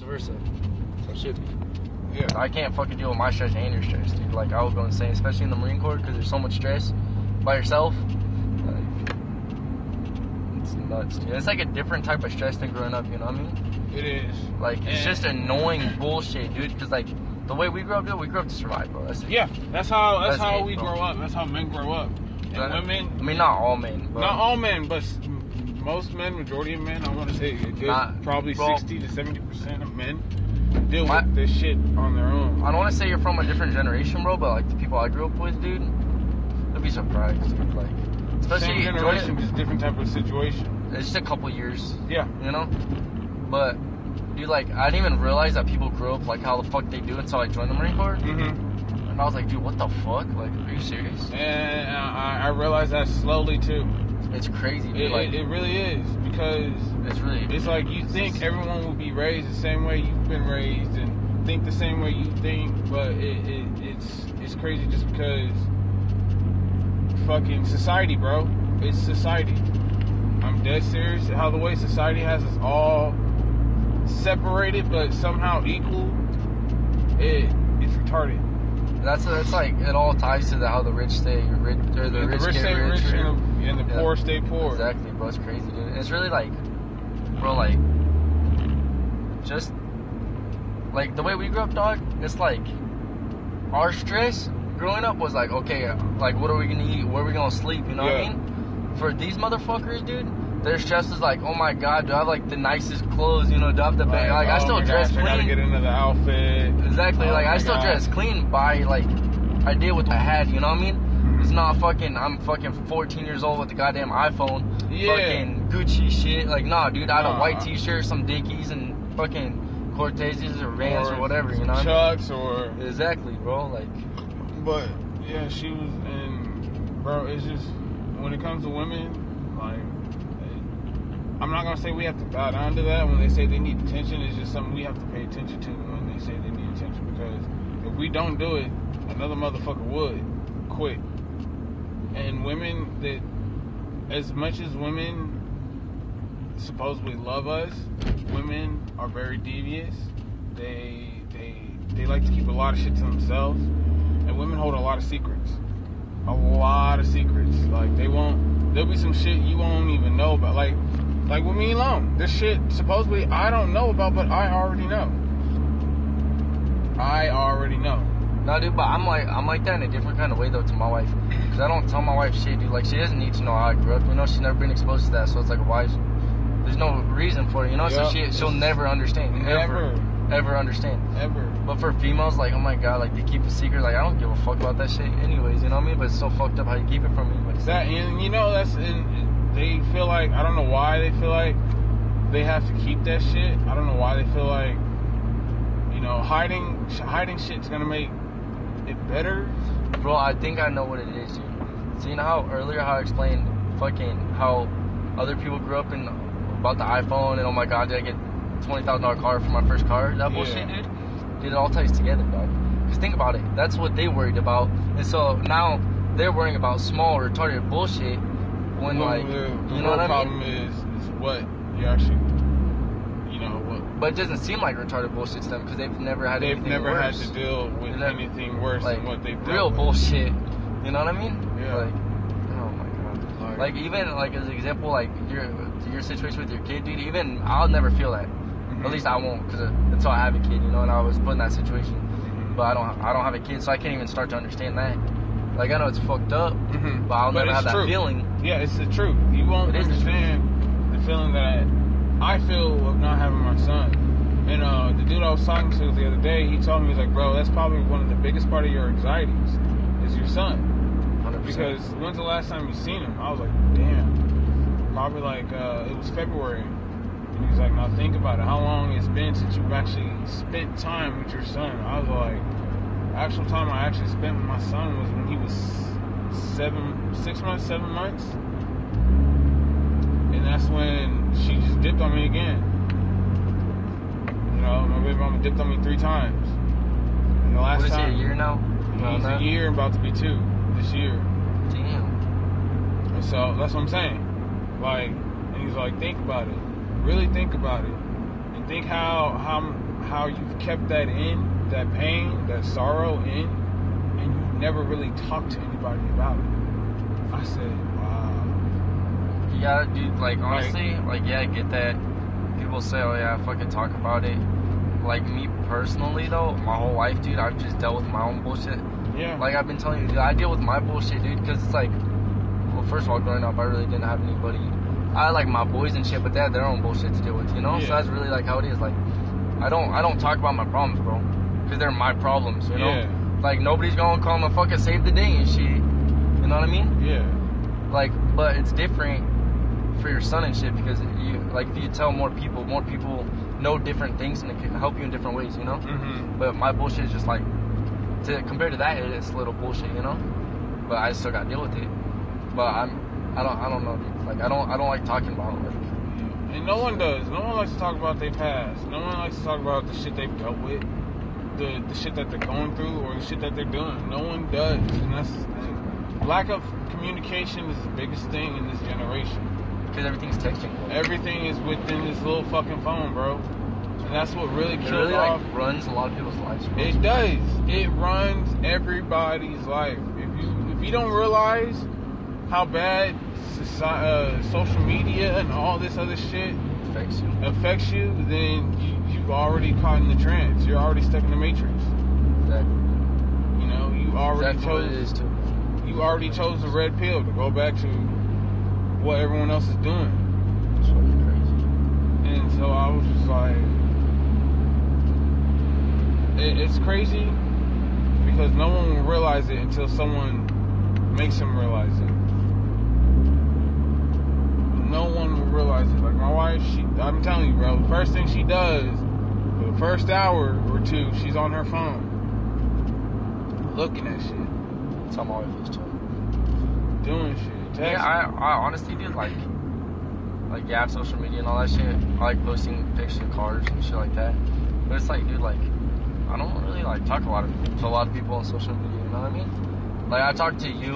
versa. So it should be. Yeah. I can't fucking deal with my stress and your stress, dude. Like, I would go insane, especially in the Marine Corps, because there's so much stress by yourself. Like, it's nuts, dude. It's like a different type of stress than growing up, you know what I mean? It is. Like, it's just annoying bullshit, dude, because, like, the way we grew up, dude, we grew up to survive, bro. That's how we bro. grow up. That's how men grow up. And women... I mean, not all men, bro. Not all men, but most men, majority of men, I want to say a good, probably 60 to 70% of men deal with this shit on their own. I don't want to say you're from a different generation, bro, but, like, the people I grew up with, dude, they'll be surprised, dude. Like, especially... Same generation, just different type of situation. It's just a couple years. Yeah. You know? But, dude, like, I didn't even realize that people grow up, like, how the fuck they do until I joined the Marine Corps. Mm-hmm. And I was like, dude, what the fuck? Like, are you serious? And I realized that slowly, too. It's crazy, dude. It really is, because it's like you think everyone will be raised the same way you've been raised and think the same way you think, but it's crazy just because fucking society, bro. It's society. I'm dead serious. How the way society has us all separated but somehow equal, it's retarded. That's like, it all ties to how the rich stay rich, or the rich stay rich, and the poor stay poor. Exactly, bro. It's crazy, dude. And it's really like, bro, like, just like the way we grew up, dog. It's like our stress growing up was like, okay, like, what are we gonna eat? Where are we gonna sleep? You know what I mean? For these motherfuckers, dude, their stress is like, oh my god, do I have like the nicest clothes? You know, do I have the bag? Like, I still dress clean. I gotta get into the outfit. Exactly. Like, I still dress clean by, like, I did what I had, you know what I mean? Mm-hmm. It's not fucking, I'm fucking 14 years old with the goddamn iPhone. Yeah. Fucking Gucci shit. Like, nah, dude, I had a white t-shirt, some Dickies, and fucking Cortezes or Vans or whatever, you know? Chucks or... Exactly, bro. Like... But, yeah, she was in... Bro, it's just... When it comes to women, like... I'm not going to say we have to bow down to that. When they say they need attention, it's just something we have to pay attention to when they say they need attention. Because if we don't do it, another motherfucker would quit. And women that, as much as women supposedly love us, women are very devious. They like to keep a lot of shit to themselves. And women hold a lot of secrets. A lot of secrets. Like, there'll be some shit you won't even know about. Like with me alone, this shit supposedly I don't know about, but I already know. No, dude, but I'm like that in a different kind of way though to my wife, because I don't tell my wife shit, dude. Like, she doesn't need to know how I grew up. You know, she's never been exposed to that, so it's like, why? There's no reason for it, you know. Yep. So she'll never understand. Ever understand. Ever. But for females, like, oh my god, like, they keep a secret. Like, I don't give a fuck about that shit, anyways. You know what I mean? But it's so fucked up how you keep it from me. But it's that, and you know, they feel like, I don't know why they feel like they have to keep that shit. I don't know why they feel like, you know, hiding shit's gonna make it better. Bro, I think I know what it is, dude. So you know how earlier how I explained fucking how other people grew up in about the iPhone and oh my god, did I get $20,000 car for my first car? That bullshit, dude. Dude, it all ties together, dog. Because think about it. That's what they worried about. And so now they're worrying about small, retarded bullshit. When, like, the you know what I mean? problem is what you actually, you know, what. But it doesn't seem like retarded bullshit to them because they've never had anything worse. They've never had to deal with anything worse like, than what they've real done. Bullshit. You know what I mean? Yeah. Like, oh my god. Like, even, like, as an example, like, your situation with your kid, dude, even, I'll never feel that. Mm-hmm. At least I won't, because until I have a kid, you know, and I was put in that situation. Mm-hmm. But I don't have a kid, so I can't even start to understand that. Like, I know it's fucked up, but I'll never have that feeling. Yeah, it's the truth. You won't understand the feeling that I feel of not having my son. And the dude I was talking to the other day, he told me, he was like, bro, that's probably one of the biggest part of your anxieties is your son. 100%. Because when's the last time you seen him? I was like, damn. Probably like, it was February. And he's like, now think about it. How long it's been since you've actually spent time with your son? I was like, the actual time I actually spent with my son was when he was 7 months. And that's when she just dipped on me again. You know, my baby mama dipped on me 3 times. And the last what is time, he, a year now? He's a year, about to be 2 this year. Damn. And so that's what I'm saying. Like, and he's like, think about it. Really think about it. And think how how you've kept that in, that pain, that sorrow in, and you never really talked to anybody about it. I said, wow. Yeah, dude, like, honestly, like, yeah, I get that. People say, oh, yeah, fucking talk about it. Like, me personally, though, my whole life, dude, I've just dealt with my own bullshit. Yeah. Like, I've been telling you, dude, I deal with my bullshit, dude, because it's like, well, first of all, growing up, I really didn't have anybody. I had, like, my boys and shit, but they had their own bullshit to deal with, you know? Yeah. So that's really, like, how it is. Like, I don't talk about my problems, bro, because they're my problems, you know? Yeah. Like, nobody's gonna come and fucking save the day and shit. You know what I mean? Yeah. Like, but it's different for your son and shit, because you, like, if you tell more people know different things and it can help you in different ways, you know? Mm-hmm. But my bullshit is just like, compared to that, it's a little bullshit, you know? But I still gotta deal with it. But I don't know, dude. Like, I don't like talking about it. Like, and no one does. No one likes to talk about their past. No one likes to talk about the shit they've dealt with, the shit that they're going through, or the shit that they're doing. No one does. And lack of communication is the biggest thing in this generation. because everything's texting, bro. Everything is within this little fucking phone, bro. And that's what really kills It really, off. like, runs a lot of people's lives, bro. It does. It runs everybody's life. If you don't realize how bad social media and all this other shit affects you, then you've already caught in the trance. You're already stuck in the matrix. Exactly. You know, you already Exactly what it is, too. You already chose the red pill to go back to what everyone else is doing. It's fucking crazy. And so I was just like, it's crazy because no one will realize it until someone makes them realize it. No one will realize it. Like my wife, I'm telling you, bro, the first thing she does for the first hour or two, she's on her phone looking at shit. That's how my wife is, too. Doing shit. Texting. Yeah, I honestly, dude, like, yeah, social media and all that shit. I like posting pictures of cars and shit like that. But it's like, dude, like, I don't really, like, talk to a lot of people on social media, you know what I mean? Like, I talk to you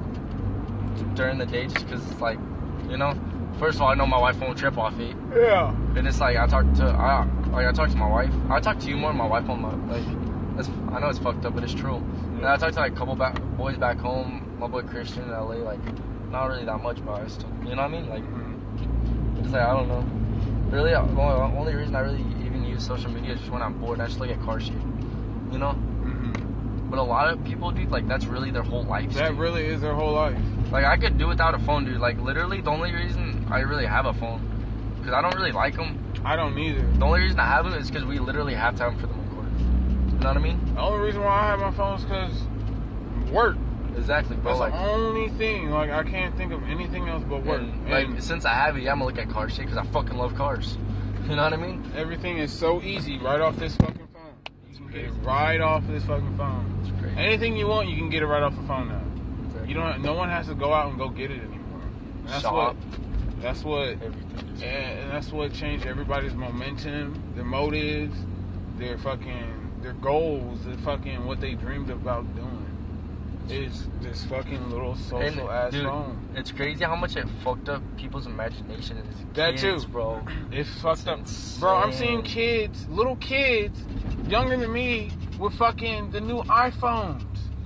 during the day just because it's like, you know, first of all, I know my wife won't trip off it. Yeah. And it's like, I talk to my wife. I talk to you more than my wife on my, like, I know it's fucked up, but it's true. Yeah. And I talk to, like, a couple boys back home, my boy Christian in LA, like, not really that much, but I still, you know what I mean? Like, it's like, I don't know. Really, the only reason I really even use social media is just when I'm bored and I just look at car shit, you know? Mm-hmm. But a lot of people, dude, like, that's really their whole life. That dude. really is their whole life. Like, I could do without a phone, dude. Like, literally, the only reason I really have a phone, because I don't really like them. I don't either. The only reason I have them is because we literally have to have them for the record. You know what I mean? The only reason why I have my phone is because work. Exactly, bro. That's the only thing. Like, I can't think of anything else but work. And, like, since I have it, yeah, I'm gonna look at car shit because I fucking love cars. You know what I mean? Everything is so easy right off this fucking phone. You can get it right off this fucking phone. It's crazy. Anything you want, you can get it right off the phone now. Exactly. You don't. No one has to go out and go get it anymore. And that's what. And that's what changed everybody's momentum, their motives, their goals, what they dreamed about doing. Is this fucking little social ass phone. It's crazy how much it fucked up people's imagination as that kids, too, bro. It's fucked up. Insane. Bro, I'm seeing little kids, younger than me, with fucking the new iPhones.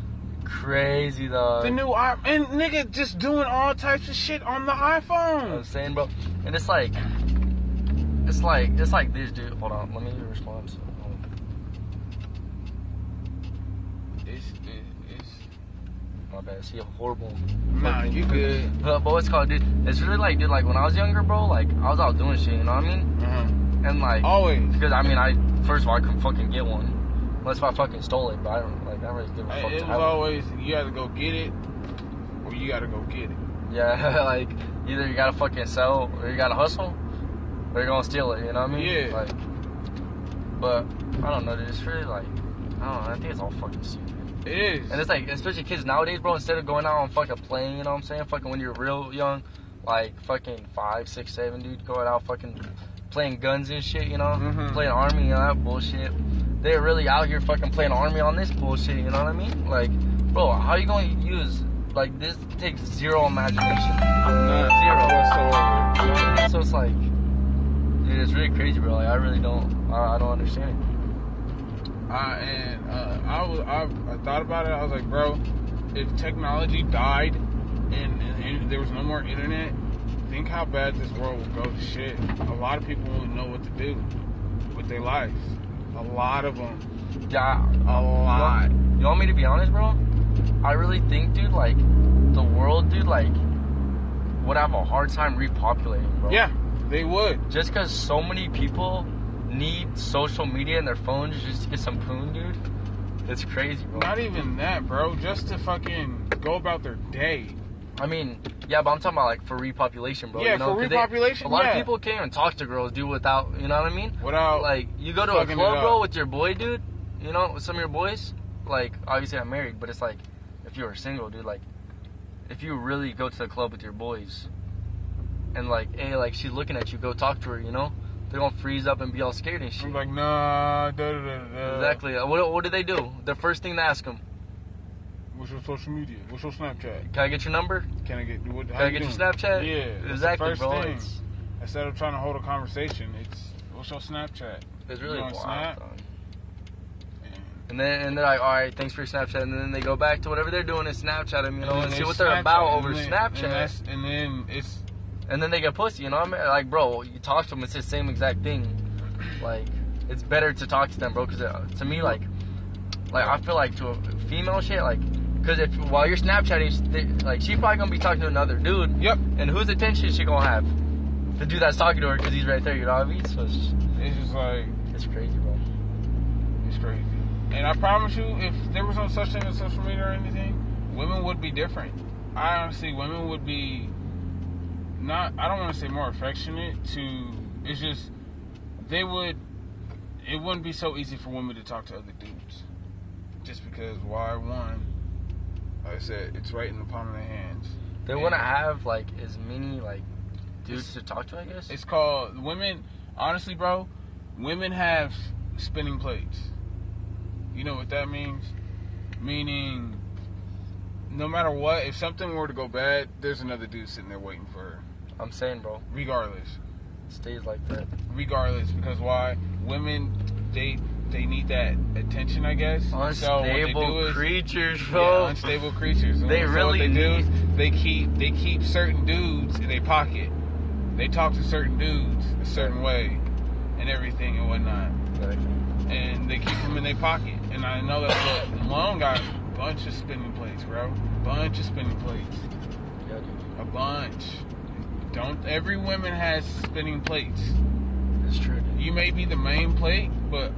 Crazy, though. And nigga just doing all types of shit on the iPhone. I'm saying, bro. And it's like this, dude. Hold on, let me respond. My bad. See, horrible. Nah, you good. But what's called, dude? It's really like, dude, like when I was younger, bro, like I was out doing shit, you know what I mean? Uh-huh. And like always, because I mean, first of all, I couldn't fucking get one unless if I fucking stole it. But I don't really give a fuck. It was always you got to go get it, or you got to go get it. Yeah, like either you gotta fucking sell or you gotta hustle, or you're gonna steal it. You know what I mean? Yeah. Like, but I don't know, dude. It's really like I don't know. I think it's all fucking stupid. It is. And it's like, especially kids nowadays, bro, instead of going out and fucking playing, you know what I'm saying? Fucking when you're real young, like fucking 5, 6, 7, dude, going out fucking playing guns and shit, you know? Mm-hmm. Playing army and all that bullshit. They're really out here fucking playing army on this bullshit, you know what I mean? Like, bro, how you gonna use, like, this takes zero imagination. None Zero. whatsoever. You know what I mean? So it's like, Dude, it's really crazy, bro. Like, I really don't. I don't understand it. I thought about it. I was like, bro, if technology died and there was no more internet, think how bad this world would go to shit. A lot of people wouldn't know what to do with their lives. A lot of them. Yeah, a lot. You want me to be honest, bro? I really think, dude, like, the world, dude, like, would have a hard time repopulating, bro. Yeah, they would. Just because so many people need social media and their phones just to get some poon, dude. It's crazy, bro. Not even that, bro. Just to fucking go about their day. I mean, yeah, but I'm talking about, like, for repopulation, bro. Yeah, you know? for repopulation, a lot of people can't even talk to girls, dude, without, you know what I mean? Without, like, you go to a club, bro, with your boy, dude, you know, with some of your boys, like, obviously I'm married, but it's like, if you were single, dude, like, if you really go to the club with your boys, and, like, hey, like, she's looking at you, go talk to her, you know? They're gonna freeze up and be all scared and shit. I'm like, nah, da-da-da-da. Exactly. What do they do? The first thing they ask them, what's your social media? What's your Snapchat? can I get your number? Can I get Can I get your Snapchat? Yeah. Exactly, that's the bro. first thing. Instead of trying to hold a conversation, it's what's your Snapchat? It's really wild. Snap? And they're like, all right, thanks for your Snapchat. And then they go back to whatever they're doing and Snapchat them, you know, and see what they're about over Snapchat. And then they get pussy, you know what I mean? Like, bro, you talk to them, it's the same exact thing. Like, it's better to talk to them, bro, because to me, like, I feel like to a female shit, like, because while you're Snapchatting, like, she probably gonna be talking to another dude. Yep. And whose attention is she gonna have? The dude that's talking to her because he's right there, you know what I mean? So it's just like, it's crazy, bro. It's crazy. And I promise you, if there was no such thing as social media or anything, women would be different. I honestly, women would be not, I don't want to say more affectionate it's just, it wouldn't be so easy for women to talk to other dudes. Just because, one, like I said, it's right in the palm of their hands. They want to have, like, as many, like, dudes to talk to, I guess? It's called, women, honestly, bro, women have spinning plates. You know what that means? Meaning, no matter what, if something were to go bad, there's another dude sitting there waiting for her. I'm saying, bro. Regardless. It stays like that. Regardless, because why? Women, they need that attention, I guess. Unstable creatures, bro. Yeah, unstable creatures. They really do. They keep certain dudes in their pocket. They talk to certain dudes a certain way, and everything and whatnot. Exactly. And they keep them in their pocket. And I know that's what Malone got. A bunch of spinning plates, bro. Bunch of spinning plates. Yeah, dude. A bunch. Every woman has spinning plates. It's true, dude. You may be the main plate, but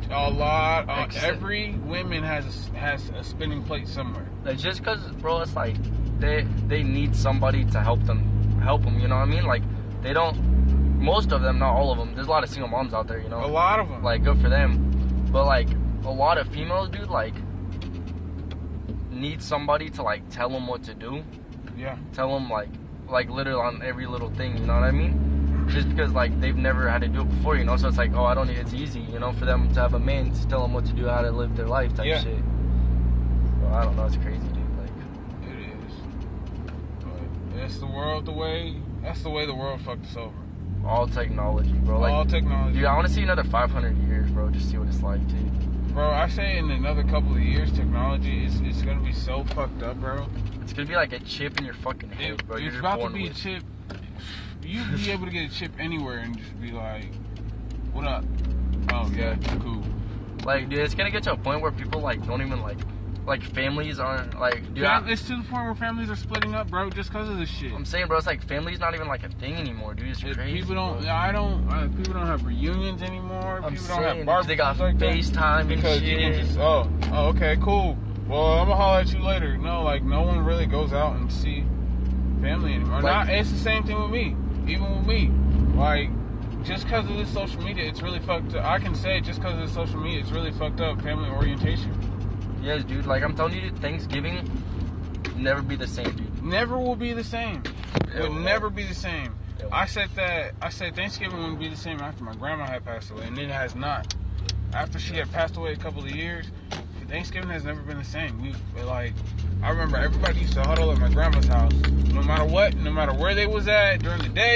every woman has a spinning plate somewhere. It's just because, bro, it's like they need somebody to help them, you know what I mean? Like, they don't, most of them, not all of them, there's a lot of single moms out there, you know? A lot of them. Like, good for them. But, like, a lot of females, dude, like, need somebody to, like, tell them what to do. Yeah. Tell them, like literally on every little thing, you know what I mean? Just because, like, they've never had to do it before, you know? So it's like, oh, it's easy, you know, for them to have a man to tell them what to do, how to live their life type shit. Well, I don't know, it's crazy, dude. Like, it is. But that's the way the world fucked us over. All technology, bro. Like, all technology. Dude, I want to see another 500 years, bro, just see what it's like, dude. Bro, I say in another couple of years, technology is going to be so fucked up, bro. It's going to be like a chip in your fucking head, bro. It's about to be a chip. You'd be able to get a chip anywhere and just be like, what up? Oh, yeah, cool. Like, dude, it's going to get to a point where people, like, don't even, like, families aren't, like, dude. It's to the point where families are splitting up, bro, just because of this shit. I'm saying, bro, it's like family's not even, like, a thing anymore, dude. It's crazy. People don't, people don't have reunions anymore. People don't have barbecues. They got like FaceTime because and shit. You can just, okay, cool. Well, I'm going to holler at you later. No, like, no one really goes out and see family anymore. Like, it's the same thing with me. Even with me. Like, just because of this social media, it's really fucked up. I can say just because of this social media, it's really fucked up family orientation. Yes, dude. Like, I'm telling you, Thanksgiving never be the same, dude. Never will be the same. It will never be the same. I said Thanksgiving wouldn't be the same after my grandma had passed away, and it has not. After she had passed away a couple of years, Thanksgiving has never been the same. I remember everybody used to huddle at my grandma's house, no matter what, no matter where they was at during the day,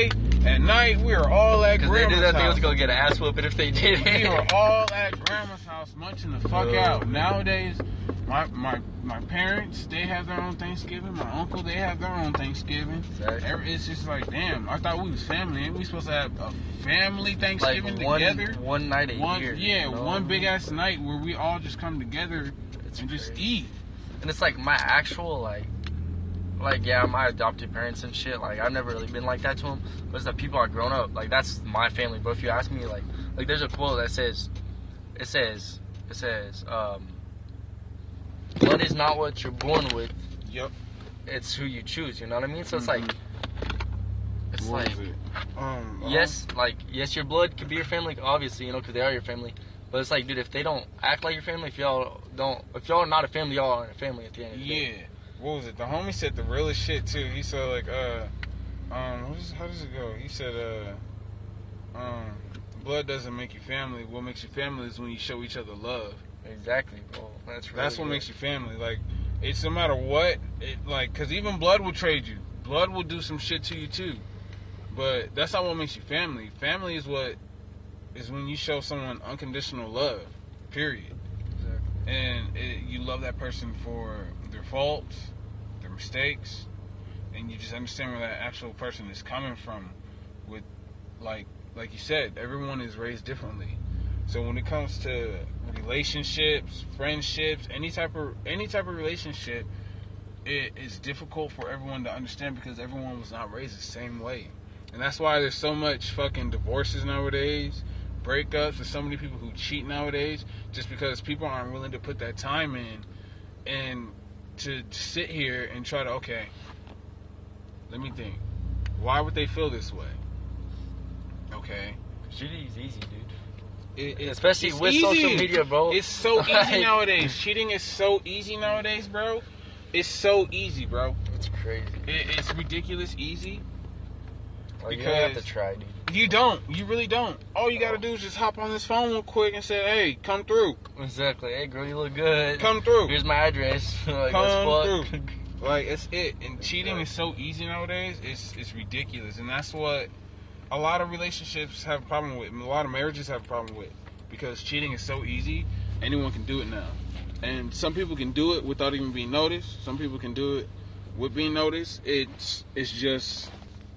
At night, we were all at Because they grandma's knew that house. they was going to get an ass whooping if they did We it. were all at grandma's house munching the fuck out. Nowadays, my parents, they have their own Thanksgiving. My uncle, they have their own Thanksgiving. Exactly. It's just like, damn, I thought we was family. Ain't we supposed to have a family Thanksgiving together? One night a year. Yeah, you know? one big ass night where we all just come together and just eat. And it's like my actual, yeah, my adopted parents and shit, like, I've never really been like that to them, but it's the people I've grown up, like, that's my family. But if you ask me, like there's a quote that says, blood is not what you're born with. Yep. It's who you choose, you know what I mean? So it's like, What is it? yes, your blood could be your family, obviously, you know, because they are your family. But it's like, dude, if they don't act like your family, if y'all are not a family, y'all aren't a family at the end of the day. Yeah. What was it? The homie said the realest shit too. He said like, how does it go? He said, blood doesn't make you family. What makes you family is when you show each other love. Exactly, bro. That's what makes you family. Like, it's no matter what. Cause even blood will trade you. Blood will do some shit to you too. But that's not what makes you family. Family is when you show someone unconditional love. Period. Exactly. And you love that person for their faults, their mistakes, and you just understand where that actual person is coming from. With, like you said, everyone is raised differently. So when it comes to relationships, friendships, any type of relationship, it is difficult for everyone to understand because everyone was not raised the same way. And that's why there's so much fucking divorces nowadays, breakups, there's so many people who cheat nowadays, just because people aren't willing to put that time in and to sit here and try to, okay, let me think. Why would they feel this way? Okay. Cheating is easy, dude. Especially with easy. Social media, bro. It's so easy nowadays. Cheating is so easy nowadays, bro. It's so easy, bro. It's crazy. It's ridiculous easy. Like, you don't have to try, dude. You don't. You really don't. All you gotta do is just hop on this phone real quick and say, hey, come through. Exactly. Hey, girl, you look good. Come through. Here's my address. Like, come through. Like, it's it. And cheating is so easy nowadays. It's ridiculous. And that's what a lot of relationships have a problem with. A lot of marriages have a problem with. Because cheating is so easy, anyone can do it now. And some people can do it without even being noticed. Some people can do it with being noticed. It's just...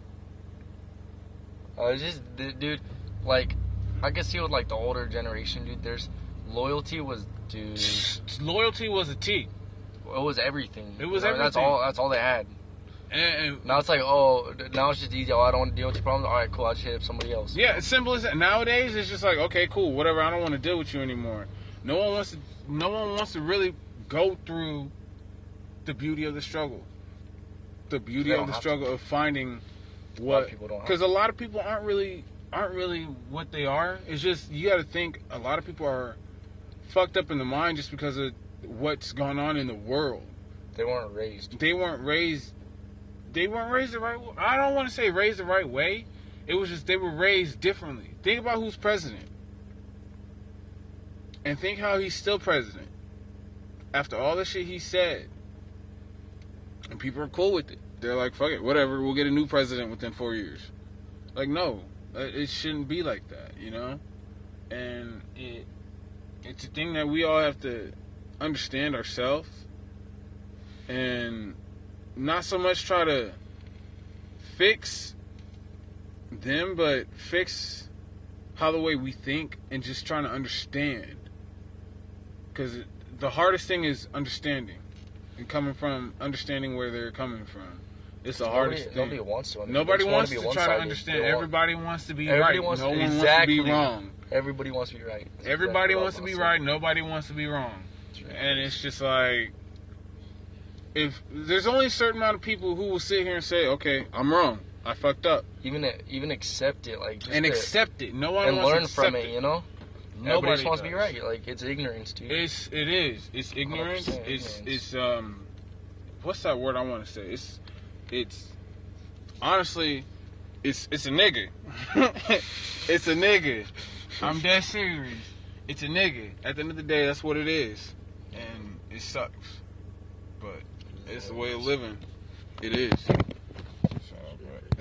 dude, like, I can see with, like, the older generation, dude, there's loyalty was a T. It was everything. It was everything. That's all they had. And now it's like, now it's just easy. I don't want to deal with your problems. All right, cool. I'll just hit up somebody else. Yeah, it's simple as that. Nowadays, it's just like, okay, cool, whatever. I don't want to deal with you anymore. No one wants to really go through the beauty of the struggle. The beauty of the struggle of finding what, because a lot of people aren't really what they are. It's just, you got to think, a lot of people are fucked up in the mind just because of what's going on in the world. They weren't raised the right way. I don't want to say raised the right way. It was just they were raised differently. Think about who's president. And think how he's still president. After all the shit he said. And people are cool with it. They're like, fuck it, whatever, we'll get a new president within 4 years. Like, no. It shouldn't be like that, you know? And it's a thing that we all have to understand ourselves. And not so much try to fix them, but fix how the way we think and just trying to understand. Because the hardest thing is understanding and coming from understanding where they're coming from. It's the hardest thing. Nobody wants to understand. Nobody wants to try to understand. Everybody wants to be right. No one wants to be wrong. Everybody wants to be right. Everybody wants to be right. Nobody wants to be wrong. And it's just like, if there's only a certain amount of people who will sit here and say, okay, I'm wrong, I fucked up, even accept it, like, just accept it. No one wants learn to accept from it, you know. Nobody just wants to be right. Like, it's ignorance, dude. It is. It's ignorance. It's what's that word I want to say? It's honestly, it's a nigga. It's a nigga. I'm dead serious. It's a nigga. At the end of the day, that's what it is, and it sucks. But it's the way of living. It is.